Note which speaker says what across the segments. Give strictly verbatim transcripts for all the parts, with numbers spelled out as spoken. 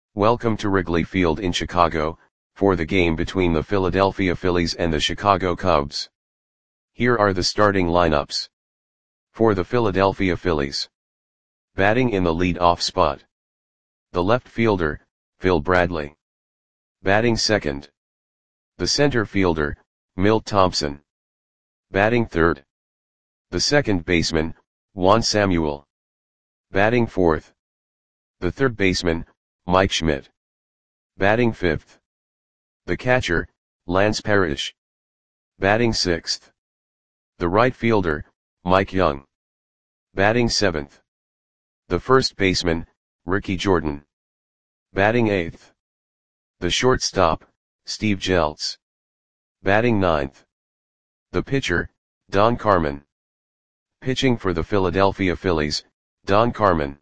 Speaker 1: Welcome to Wrigley Field in Chicago, for the game between the Philadelphia Phillies and the Chicago Cubs. Here are the starting lineups. For the Philadelphia Phillies. Batting in the lead-off spot. The left fielder, Phil Bradley. Batting second. The center fielder, Milt Thompson. Batting third. The second baseman, Juan Samuel. Batting fourth. The third baseman, Mike Schmidt. Batting fifth. The catcher, Lance Parrish. Batting sixth. The right fielder, Mike Young. Batting seventh. The first baseman, Ricky Jordan. Batting eighth. The shortstop, Steve Jeltz. Batting ninth. The pitcher, Don Carmen. Pitching for the Philadelphia Phillies, Don Carmen.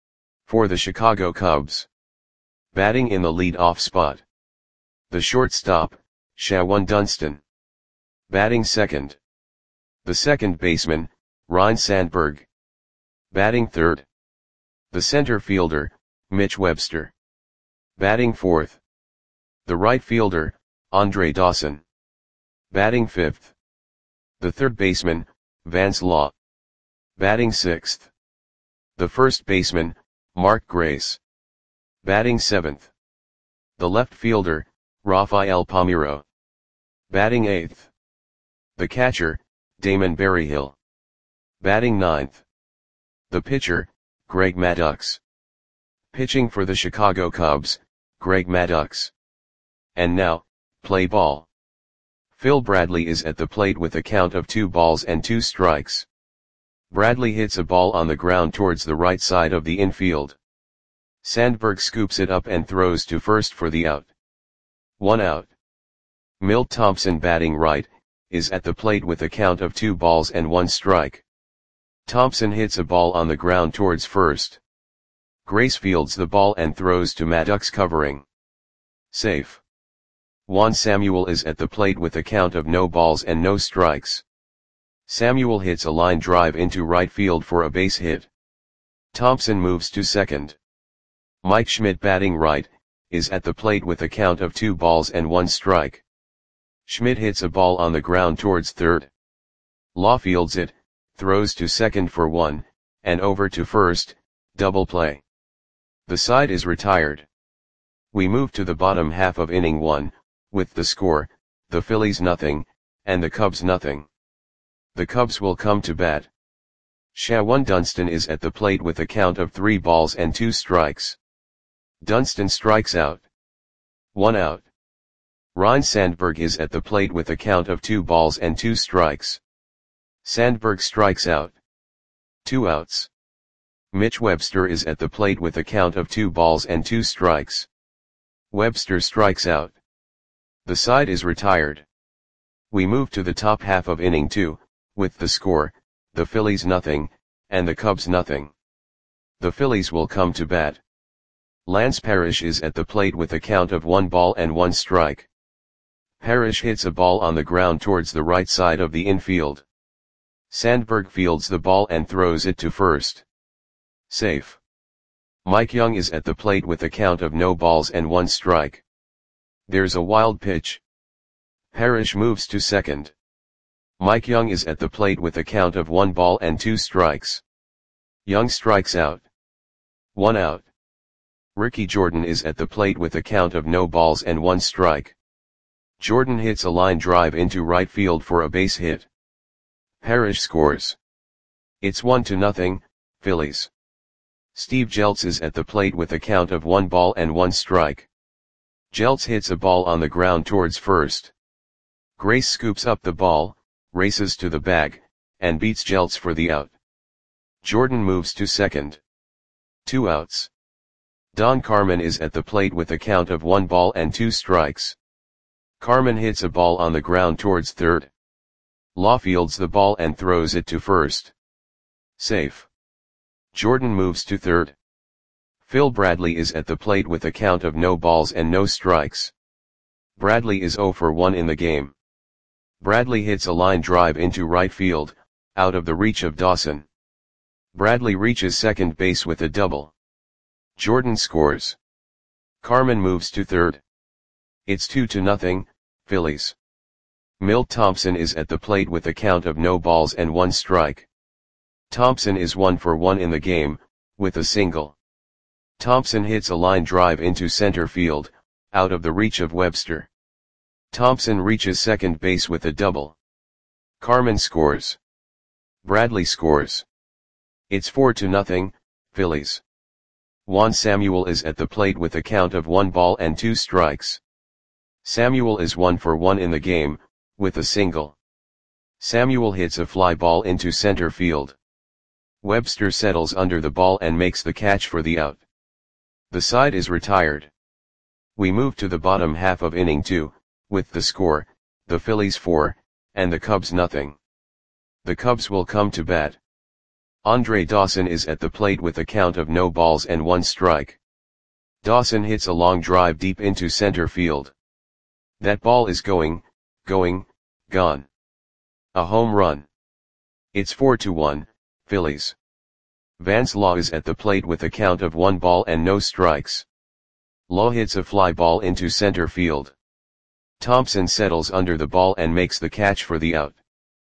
Speaker 1: For the Chicago Cubs. Batting in the lead-off spot. The shortstop, Shawon Dunston. Batting second. The second baseman, Ryne Sandberg. Batting third. The center fielder, Mitch Webster. Batting fourth. The right fielder, Andre Dawson. Batting fifth. The third baseman, Vance Law. Batting sixth. The first baseman, Mark Grace. Batting seventh. The left fielder, Rafael Palmeiro. Batting eighth. The catcher, Damon Berryhill. Batting ninth. The pitcher, Greg Maddux. Pitching for the Chicago Cubs, Greg Maddux. And now, play ball. Phil Bradley is at the plate with a count of two balls and two strikes. Bradley hits a ball on the ground towards the right side of the infield. Sandberg scoops it up and throws to first for the out. One out. Milt Thompson, batting right, is at the plate with a count of two balls and one strike. Thompson hits a ball on the ground towards first. Grace fields the ball and throws to Maddux, covering. Safe. Juan Samuel is at the plate with a count of no balls and no strikes. Samuel hits a line drive into right field for a base hit. Thompson moves to second. Mike Schmidt, batting right, is at the plate with a count of two balls and one strike. Schmidt hits a ball on the ground towards third. Law fields it, throws to second for one, and over to first, double play. The side is retired. We move to the bottom half of inning one, with the score, the Phillies nothing, and the Cubs nothing. The Cubs will come to bat. Shawon Dunston is at the plate with a count of three balls and two strikes. Dunston strikes out. One out. Ryne Sandberg is at the plate with a count of two balls and two strikes. Sandberg strikes out. Two outs. Mitch Webster is at the plate with a count of two balls and two strikes. Webster strikes out. The side is retired. We move to the top half of inning two, with the score, the Phillies nothing, and the Cubs nothing. The Phillies will come to bat. Lance Parrish is at the plate with a count of one ball and one strike. Parrish hits a ball on the ground towards the right side of the infield. Sandberg fields the ball and throws it to first. Safe. Mike Young is at the plate with a count of no balls and one strike. There's a wild pitch. Parrish moves to second. Mike Young is at the plate with a count of one ball and two strikes. Young strikes out. One out. Ricky Jordan is at the plate with a count of no balls and one strike. Jordan hits a line drive into right field for a base hit. Parrish scores. It's one to nothing, Phillies. Steve Jeltz is at the plate with a count of one ball and one strike. Jeltz hits a ball on the ground towards first. Grace scoops up the ball, races to the bag, and beats Jeltz for the out. Jordan moves to second. Two outs. Don Carmen is at the plate with a count of one ball and two strikes. Carmen hits a ball on the ground towards third. Law fields the ball and throws it to first. Safe. Jordan moves to third. Phil Bradley is at the plate with a count of no balls and no strikes. Bradley is zero for one in the game. Bradley hits a line drive into right field, out of the reach of Dawson. Bradley reaches second base with a double. Jordan scores. Carmen moves to third. It's two to nothing, Phillies. Milt Thompson is at the plate with a count of no balls and one strike. Thompson is one for one in the game, with a single. Thompson hits a line drive into center field, out of the reach of Webster. Thompson reaches second base with a double. Carmen scores. Bradley scores. It's four to nothing, Phillies. Juan Samuel is at the plate with a count of one ball and two strikes. Samuel is one for one in the game, with a single. Samuel hits a fly ball into center field. Webster settles under the ball and makes the catch for the out. The side is retired. We move to the bottom half of inning two, with the score, the Phillies four, and the Cubs nothing. The Cubs will come to bat. Andre Dawson is at the plate with a count of no balls and one strike. Dawson hits a long drive deep into center field. That ball is going, going, gone. A home run. It's four to one, Phillies. Vance Law is at the plate with a count of one ball and no strikes. Law hits a fly ball into center field. Thompson settles under the ball and makes the catch for the out.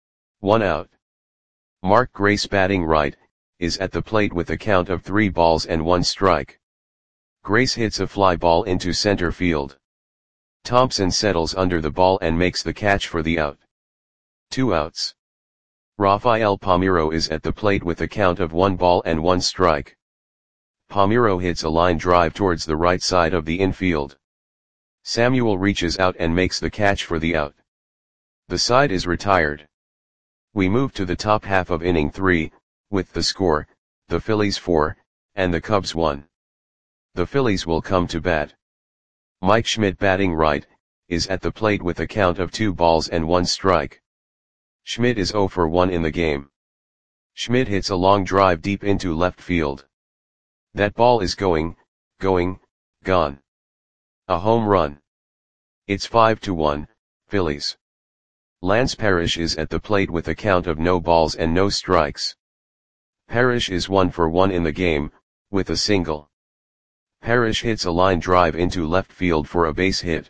Speaker 1: One out. Mark Grace, batting right, is at the plate with a count of three balls and one strike. Grace hits a fly ball into center field. Thompson settles under the ball and makes the catch for the out. Two outs. Rafael Palmeiro is at the plate with a count of one ball and one strike. Palmeiro hits a line drive towards the right side of the infield. Samuel reaches out and makes the catch for the out. The side is retired. We move to the top half of inning three, with the score, the Phillies four, and the Cubs one. The Phillies will come to bat. Mike Schmidt, batting right, is at the plate with a count of two balls and one strike. Schmidt is zero for one in the game. Schmidt hits a long drive deep into left field. That ball is going, going, gone. A home run. It's five to one, Phillies. Lance Parrish is at the plate with a count of no balls and no strikes. Parrish is one for one in the game, with a single. Parrish hits a line drive into left field for a base hit.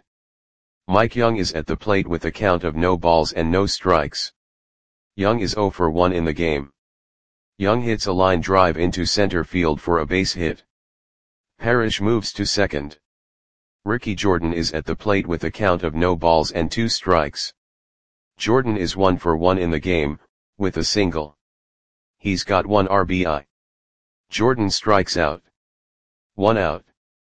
Speaker 1: Mike Young is at the plate with a count of no balls and no strikes. Young is zero for one in the game. Young hits a line drive into center field for a base hit. Parrish moves to second. Ricky Jordan is at the plate with a count of no balls and two strikes. Jordan is one for one in the game, with a single. He's got one R B I. Jordan strikes out. One out.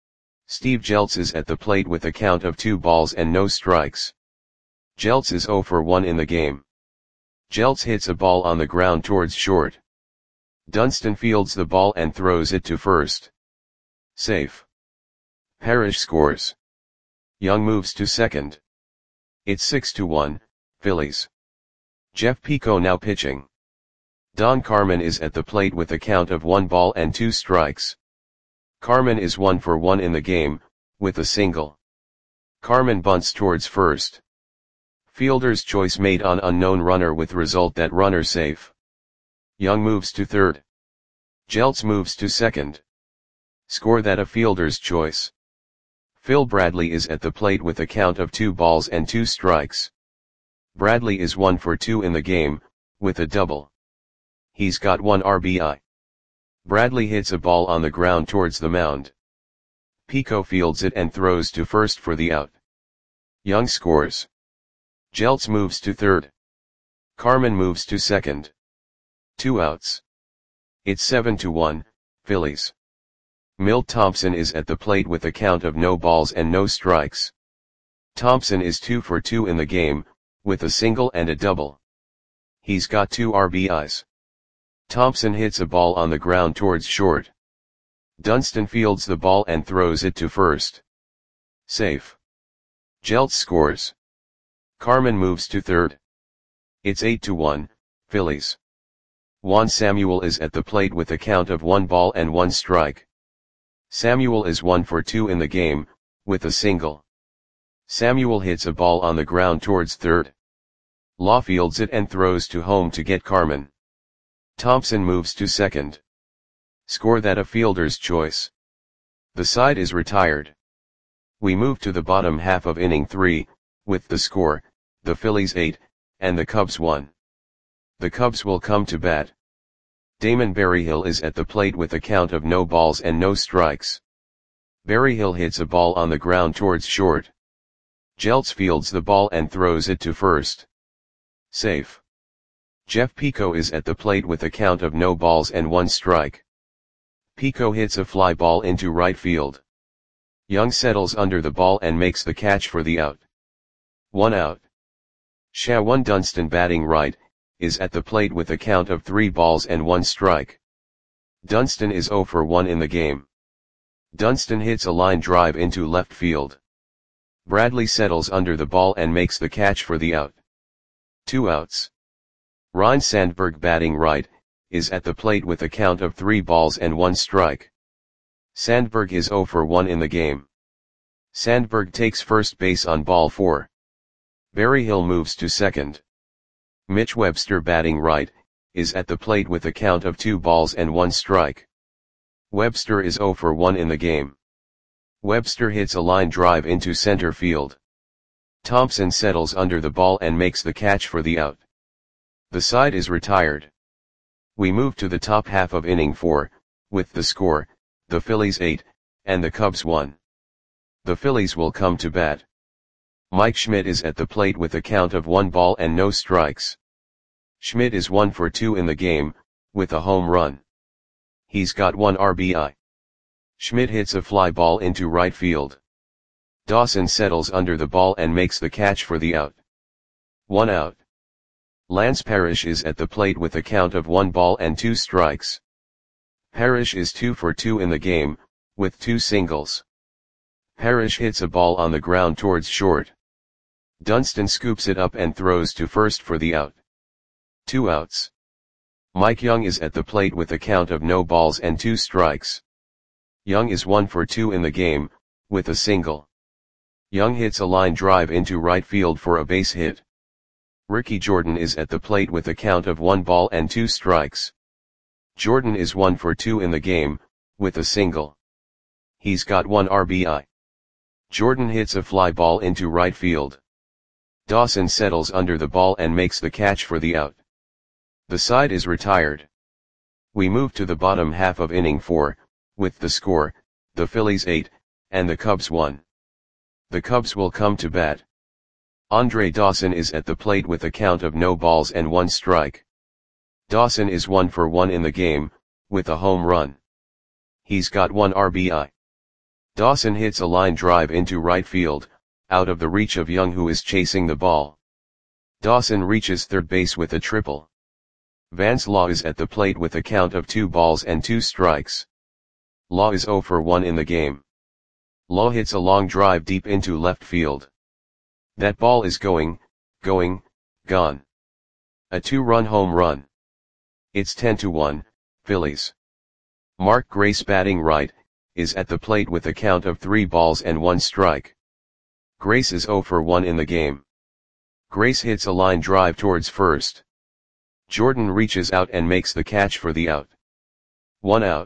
Speaker 1: Steve Jeltz is at the plate with a count of two balls and no strikes. Jeltz is zero for one in the game. Jeltz hits a ball on the ground towards short. Dunston fields the ball and throws it to first. Safe. Parrish scores. Young moves to second. It's six to one, Phillies. Jeff Pico now pitching. Don Carmen is at the plate with a count of one ball and two strikes. Carmen is one for one in the game, with a single. Carmen bunts towards first. Fielder's choice made on unknown runner with result that runner safe. Young moves to third. Jeltz moves to second. Score that a fielder's choice. Phil Bradley is at the plate with a count of two balls and two strikes. Bradley is one for two in the game, with a double. He's got one R B I. Bradley hits a ball on the ground towards the mound. Pico fields it and throws to first for the out. Young scores. Jeltz moves to third. Carmen moves to second. Two outs. It's seven to one, Phillies. Milt Thompson is at the plate with a count of no balls and no strikes. Thompson is two for two in the game, with a single and a double. He's got two R B Is. Thompson hits a ball on the ground towards short. Dunston fields the ball and throws it to first. Safe. Jeltz scores. Carmen moves to third. It's eight to one, Phillies. Juan Samuel is at the plate with a count of one ball and one strike. Samuel is one for two in the game, with a single. Samuel hits a ball on the ground towards third. Law fields it and throws to home to get Carmen. Thompson moves to second. Score that a fielder's choice. The side is retired. We move to the bottom half of inning three, with the score, the Phillies eight, and the Cubs one. The Cubs will come to bat. Damon Berryhill is at the plate with a count of no balls and no strikes. Berryhill hits a ball on the ground towards short. Jeltz fields the ball and throws it to first. Safe. Jeff Pico is at the plate with a count of no balls and one strike. Pico hits a fly ball into right field. Young settles under the ball and makes the catch for the out. One out. Shawan Dunston, batting right, is at the plate with a count of three balls and one strike. Dunston is zero for one in the game. Dunston hits a line drive into left field. Bradley settles under the ball and makes the catch for the out. Two outs. Ryne Sandberg, batting right, is at the plate with a count of three balls and one strike. Sandberg is zero for one in the game. Sandberg takes first base on ball four. Berryhill moves to second. Mitch Webster, batting right, is at the plate with a count of two balls and one strike. Webster is zero for one in the game. Webster hits a line drive into center field. Thompson settles under the ball and makes the catch for the out. The side is retired. We move to the top half of inning four, with the score, the Phillies eight, and the Cubs one. The Phillies will come to bat. Mike Schmidt is at the plate with a count of one ball and no strikes. Schmidt is one for two in the game, with a home run. He's got one R B I. Schmidt hits a fly ball into right field. Dawson settles under the ball and makes the catch for the out. One out. Lance Parrish is at the plate with a count of one ball and two strikes. Parrish is two for two in the game, with two singles. Parrish hits a ball on the ground towards short. Dunston scoops it up and throws to first for the out. Two outs. Mike Young is at the plate with a count of no balls and two strikes. Young is one for two in the game, with a single. Young hits a line drive into right field for a base hit. Ricky Jordan is at the plate with a count of one ball and two strikes. Jordan is one for two in the game, with a single. He's got one R B I. Jordan hits a fly ball into right field. Dawson settles under the ball and makes the catch for the out. The side is retired. We move to the bottom half of inning four, with the score, the Phillies eight, and the Cubs one. The Cubs will come to bat. Andre Dawson is at the plate with a count of no balls and one strike. Dawson is one for one in the game, with a home run. He's got one R B I. Dawson hits a line drive into right field, out of the reach of Young, who is chasing the ball. Dawson reaches third base with a triple. Vance Law is at the plate with a count of two balls and two strikes. Law is zero for one in the game. Law hits a long drive deep into left field. That ball is going, going, gone. A two-run home run. It's ten to one, Phillies. Mark Grace, batting right, is at the plate with a count of three balls and one strike. Grace is zero for one in the game. Grace hits a line drive towards first. Jordan reaches out and makes the catch for the out. One out.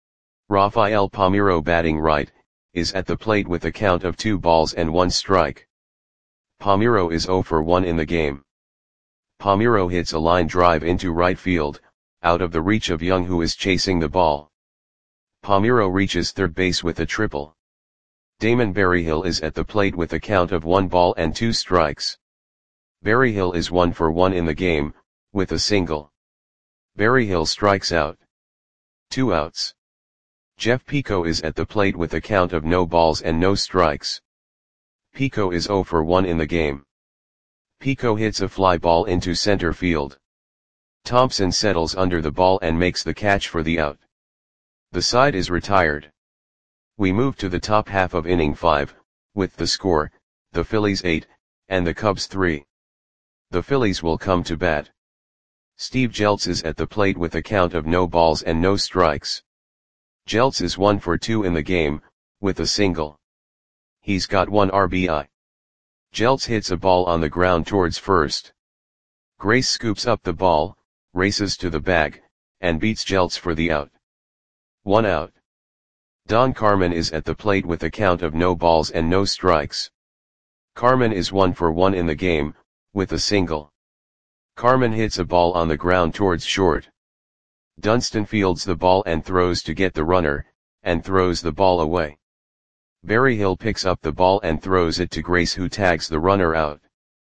Speaker 1: Rafael Palmeiro, batting right, is at the plate with a count of two balls and one strike. Palmeiro is zero for one in the game. Palmeiro hits a line drive into right field, out of the reach of Young, who is chasing the ball. Palmeiro reaches third base with a triple. Damon Berryhill is at the plate with a count of one ball and two strikes. Berryhill is one for one in the game, with a single. Berryhill strikes out. Two outs. Jeff Pico is at the plate with a count of no balls and no strikes. Pico is zero for one in the game. Pico hits a fly ball into center field. Thompson settles under the ball and makes the catch for the out. The side is retired. We move to the top half of inning five, with the score, the Phillies eight, and the Cubs three. The Phillies will come to bat. Steve Jeltz is at the plate with a count of no balls and no strikes. Jeltz is one for two in the game, with a single. He's got one R B I. Jeltz hits a ball on the ground towards first. Grace scoops up the ball, races to the bag, and beats Jeltz for the out. One out. Don Carmen is at the plate with a count of no balls and no strikes. Carmen is one for one in the game, with a single. Carmen hits a ball on the ground towards short. Dunston fields the ball and throws to get the runner, and throws the ball away. Berryhill picks up the ball and throws it to Grace, who tags the runner out.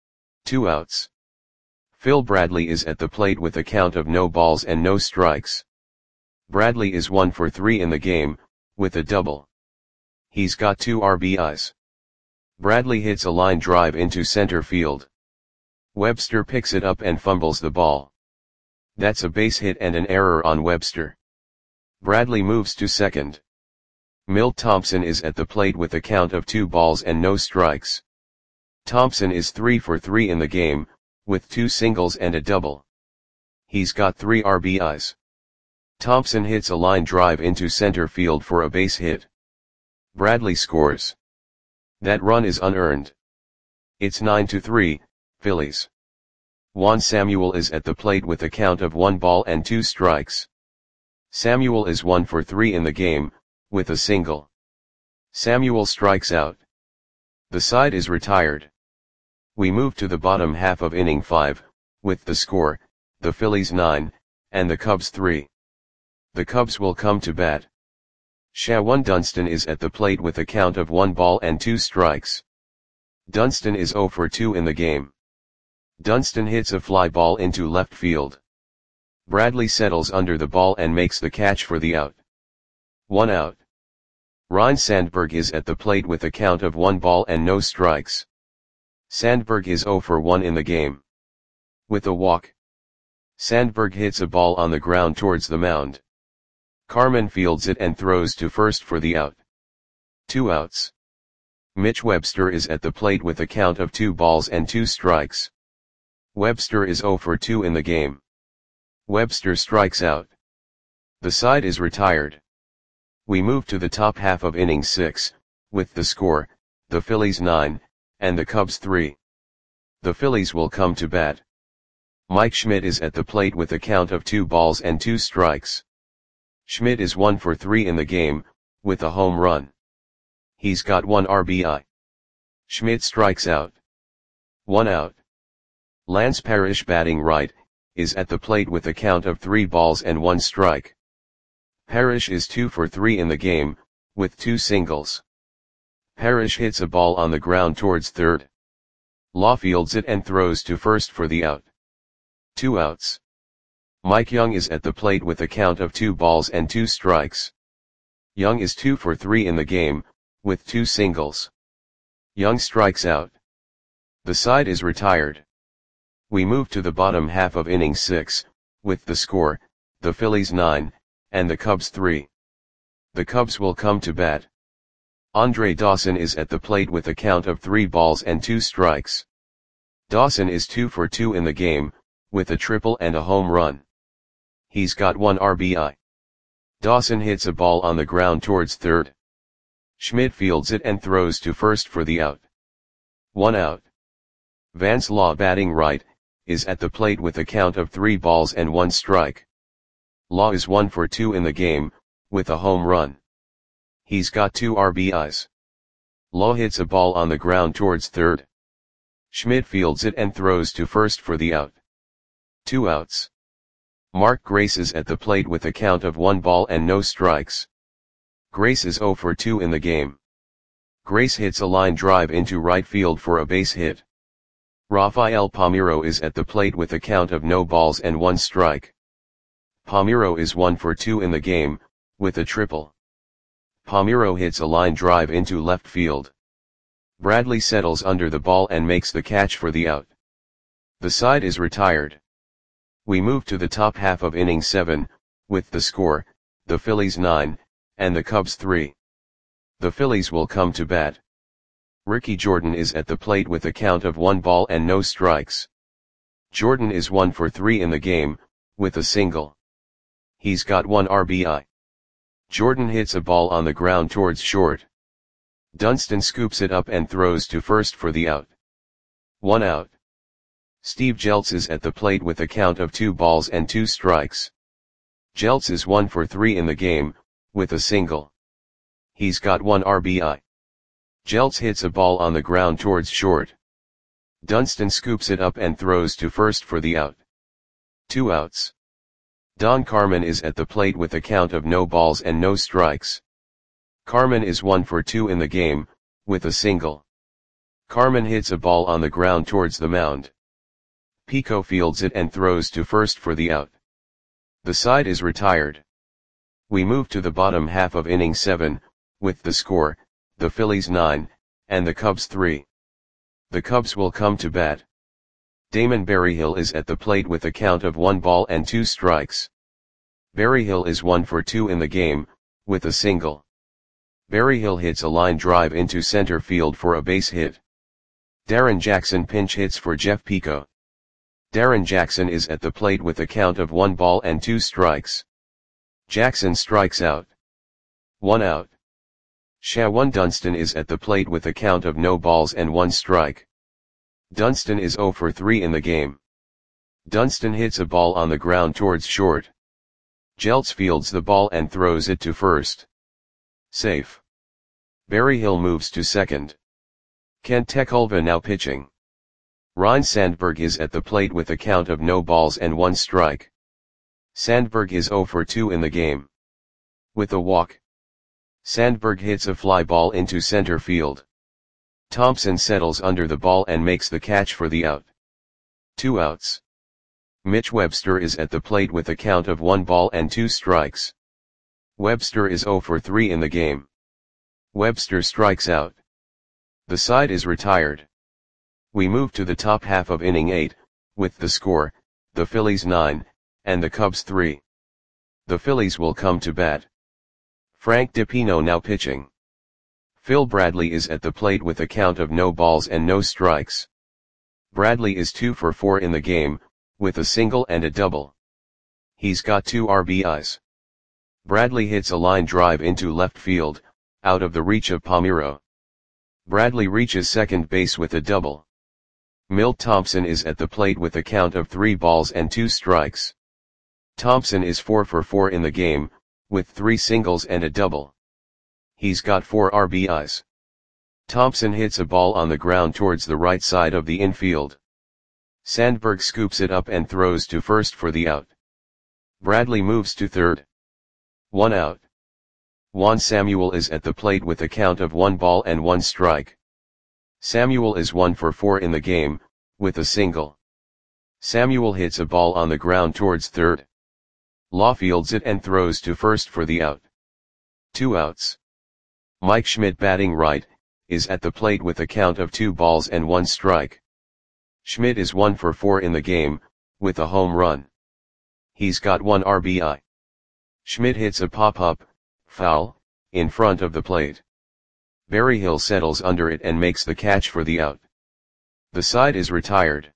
Speaker 1: Two outs. Phil Bradley is at the plate with a count of no balls and no strikes. Bradley is one for three in the game, with a double. He's got two R B Is. Bradley hits a line drive into center field. Webster picks it up and fumbles the ball. That's a base hit and an error on Webster. Bradley moves to second. Milt Thompson is at the plate with a count of two balls and no strikes. Thompson is three for three in the game, with two singles and a double. He's got three R B Is. Thompson hits a line drive into center field for a base hit. Bradley scores. That run is unearned. It's nine to three, Phillies. Juan Samuel is at the plate with a count of one ball and two strikes. Samuel is one for three in the game, with a single. Samuel strikes out. The side is retired. We move to the bottom half of inning five, with the score, the Phillies nine, and the Cubs three. The Cubs will come to bat. Shawan Dunston is at the plate with a count of one ball and two strikes. Dunston is zero for two in the game. Dunston hits a fly ball into left field. Bradley settles under the ball and makes the catch for the out. One out. Ryne Sandberg is at the plate with a count of one ball and no strikes. Sandberg is zero for one in the game. With a walk. Sandberg hits a ball on the ground towards the mound. Carmen fields it and throws to first for the out. Two outs. Mitch Webster is at the plate with a count of two balls and two strikes. Webster is zero for two in the game. Webster strikes out. The side is retired. We move to the top half of inning six, with the score, the Phillies nine, and the Cubs three. The Phillies will come to bat. Mike Schmidt is at the plate with a count of two balls and two strikes. Schmidt is one for three in the game, with a home run. He's got one R B I. Schmidt strikes out. One out. Lance Parrish, batting right, is at the plate with a count of three balls and one strike. Parrish is two for three in the game, with two singles. Parrish hits a ball on the ground towards third. Law fields it and throws to first for the out. Two outs. Mike Young is at the plate with a count of two balls and two strikes. Young is two for three in the game, with two singles. Young strikes out. The side is retired. We move to the bottom half of inning six, with the score, the Phillies nine, and the Cubs three. The Cubs will come to bat. Andre Dawson is at the plate with a count of three balls and two strikes. Dawson is two for two in the game, with a triple and a home run. He's got one R B I. Dawson hits a ball on the ground towards third. Schmidt fields it and throws to first for the out. One out. Vance Law, batting right, is at the plate with a count of three balls and one strike. Law is one for two in the game, with a home run. He's got two R B Is. Law hits a ball on the ground towards third. Schmidt fields it and throws to first for the out. Two outs. Mark Grace is at the plate with a count of one ball and no strikes. Grace is zero for two in the game. Grace hits a line drive into right field for a base hit. Rafael Palmeiro is at the plate with a count of no balls and one strike. Palmeiro is one for two in the game, with a triple. Palmeiro hits a line drive into left field. Bradley settles under the ball and makes the catch for the out. The side is retired. We move to the top half of inning seven, with the score, the Phillies nine, and the Cubs three. The Phillies will come to bat. Ricky Jordan is at the plate with a count of one ball and no strikes. Jordan is one for three in the game, with a single. He's got one R B I. Jordan hits a ball on the ground towards short. Dunston scoops it up and throws to first for the out. One out. Steve Jeltz is at the plate with a count of two balls and two strikes. Jeltz is one for three in the game, with a single. He's got one R B I. Jeltz hits a ball on the ground towards short. Dunston scoops it up and throws to first for the out. Two outs. Don Carmen is at the plate with a count of no balls and no strikes. Carmen is one for two in the game, with a single. Carmen hits a ball on the ground towards the mound. Pico fields it and throws to first for the out. The side is retired. We move to the bottom half of inning seven, with the score, the Phillies nine, and the Cubs three. The Cubs will come to bat. Damon Berryhill is at the plate with a count of one ball and two strikes. Berryhill is one for two in the game, with a single. Berryhill hits a line drive into center field for a base hit. Darren Jackson pinch hits for Jeff Pico. Darren Jackson is at the plate with a count of one ball and two strikes. Jackson strikes out. One out. Shawan Dunston is at the plate with a count of no balls and one strike. Dunston is zero for three in the game. Dunston hits a ball on the ground towards short. Jeltz fields the ball and throws it to first. Safe. Berryhill moves to second. Kent Tekulve now pitching. Ryne Sandberg is at the plate with a count of no balls and one strike. Sandberg is zero for two in the game. With a walk. Sandberg hits a fly ball into center field. Thompson settles under the ball and makes the catch for the out. Two outs. Mitch Webster is at the plate with a count of one ball and two strikes. Webster is zero for three in the game. Webster strikes out. The side is retired. We move to the top half of inning eight, with the score, the Phillies nine, and the Cubs three. The Phillies will come to bat. Frank DiPino now pitching. Phil Bradley is at the plate with a count of no balls and no strikes. Bradley is two for four in the game, with a single and a double. He's got two R B Is. Bradley hits a line drive into left field, out of the reach of Palmeiro. Bradley reaches second base with a double. Milt Thompson is at the plate with a count of three balls and two strikes. Thompson is four for four in the game, with three singles and a double. He's got four R B Is. Thompson hits a ball on the ground towards the right side of the infield. Sandberg scoops it up and throws to first for the out. Bradley moves to third. One out. Juan Samuel is at the plate with a count of one ball and one strike. Samuel is one for four in the game, with a single. Samuel hits a ball on the ground towards third. Law fields it and throws to first for the out. Two outs. Mike Schmidt batting right, is at the plate with a count of two balls and one strike. Schmidt is one for four in the game, with a home run. He's got one R B I. Schmidt hits a pop-up, foul, in front of the plate. Berryhill settles under it and makes the catch for the out. The side is retired.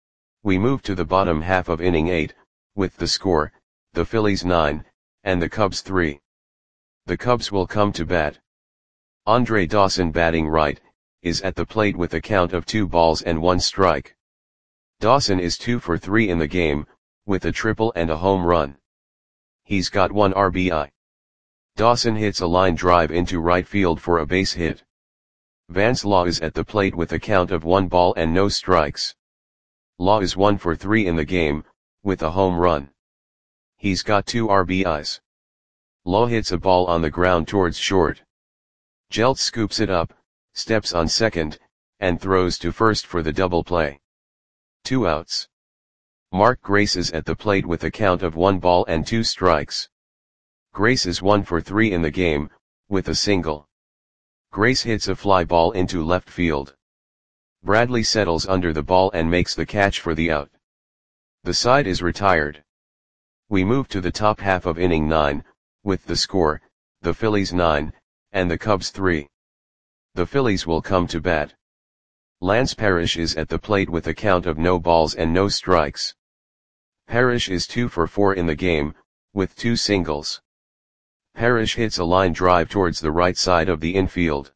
Speaker 1: We move to the bottom half of inning eight, with the score, the Phillies nine, and the Cubs three. The Cubs will come to bat. Andre Dawson batting right, is at the plate with a count of two balls and one strike. Dawson is two for three in the game, with a triple and a home run. He's got one R B I. Dawson hits a line drive into right field for a base hit. Vance Law is at the plate with a count of one ball and no strikes. Law is one for three in the game, with a home run. He's got two R B Is. Law hits a ball on the ground towards short. Jeltz scoops it up, steps on second, and throws to first for the double play. Two outs. Mark Grace is at the plate with a count of one ball and two strikes. Grace is one for three in the game, with a single. Grace hits a fly ball into left field. Bradley settles under the ball and makes the catch for the out. The side is retired. We move to the top half of inning nine, with the score, the Phillies nine, and the Cubs three. The Phillies will come to bat. Lance Parrish is at the plate with a count of no balls and no strikes. Parrish is two for four in the game, with two singles. Parrish hits a line drive towards the right side of the infield.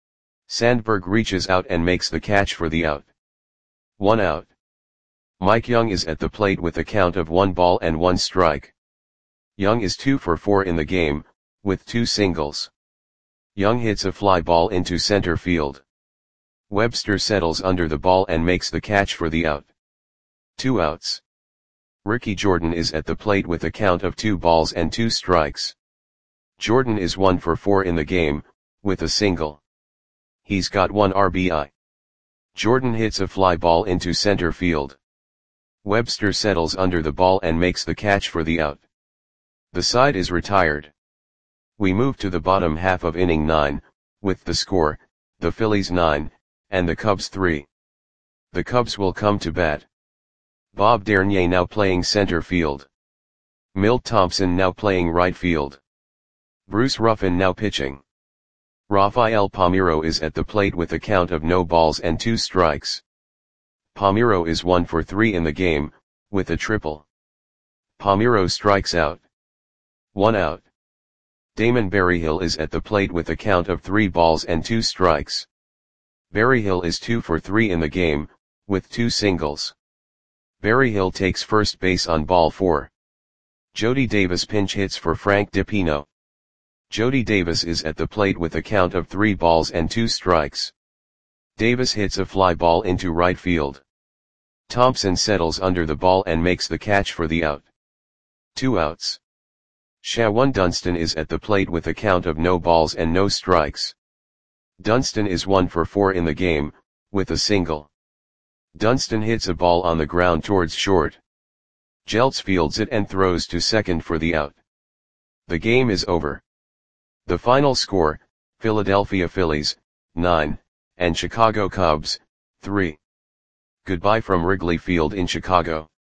Speaker 1: Sandberg reaches out and makes the catch for the out. One out. Mike Young is at the plate with a count of one ball and one strike. Young is two for four in the game, with two singles. Young hits a fly ball into center field. Webster settles under the ball and makes the catch for the out. Two outs. Ricky Jordan is at the plate with a count of two balls and two strikes. Jordan is one for four in the game, with a single. He's got one R B I. Jordan hits a fly ball into center field. Webster settles under the ball and makes the catch for the out. The side is retired. We move to the bottom half of inning nine, with the score, the Phillies nine, and the Cubs three. The Cubs will come to bat. Bob Dernier now playing center field. Milt Thompson now playing right field. Bruce Ruffin now pitching. Rafael Palmeiro is at the plate with a count of no balls and two strikes. Palmeiro is one for three in the game, with a triple. Palmeiro strikes out. One out. Damon Berryhill is at the plate with a count of three balls and two strikes. Berryhill is two for three in the game, with two singles. Berryhill takes first base on ball four. Jody Davis pinch hits for Frank DiPino. Jody Davis is at the plate with a count of three balls and two strikes. Davis hits a fly ball into right field. Thompson settles under the ball and makes the catch for the out. Two outs. Shawan Dunston is at the plate with a count of no balls and no strikes. Dunston is one for four in the game, with a single. Dunston hits a ball on the ground towards short. Jeltz fields it and throws to second for the out. The game is over. The final score, Philadelphia Phillies, nine, and Chicago Cubs, three. Goodbye from Wrigley Field in Chicago.